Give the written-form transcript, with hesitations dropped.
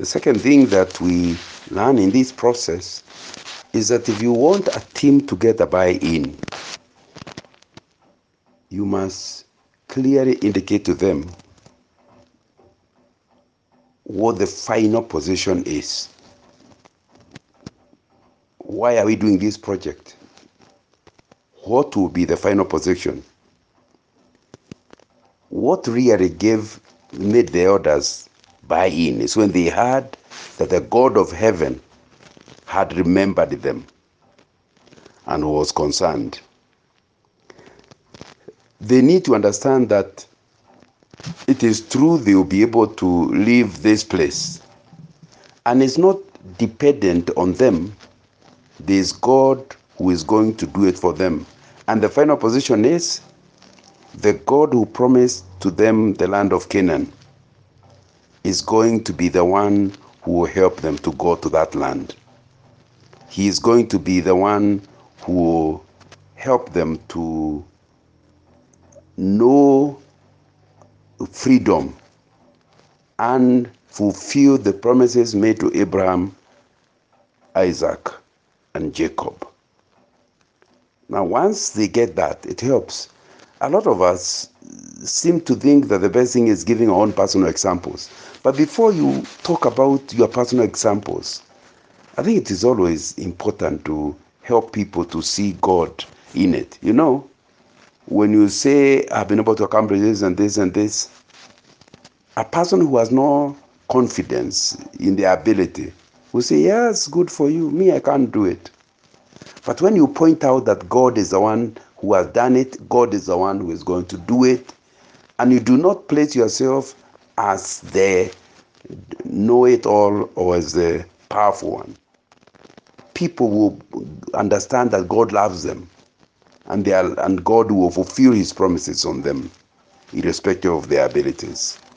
The second thing that we learn in this process is that if you want a team to get a buy-in, you must clearly indicate to them what the final position is. Why are we doing this project? What will be the final position? What really made the others buy in is when they heard that the God of heaven had remembered them and was concerned. They need to understand that it is true they will be able to leave this place. And it's not dependent on them. There's God who is going to do it for them. And the final position is the God who promised to them the land of Canaan is going to be the one who will help them to go to that land. He is going to be the one who will help them to know freedom and fulfill the promises made to Abraham, Isaac, and Jacob. Now, once they get that, it helps. A lot of us seem to think that the best thing is giving our own personal examples. But before you talk about your personal examples, I think it is always important to help people to see God in it. You know, when you say, I've been able to accomplish this and this and this, a person who has no confidence in their ability will say, yes, good for you. Me, I can't do it. But when you point out that God is the one who has done it, God is the one who is going to do it, and you do not place yourself as the know-it-all or as the powerful one, people will understand that God loves them, and God will fulfill his promises on them, irrespective of their abilities.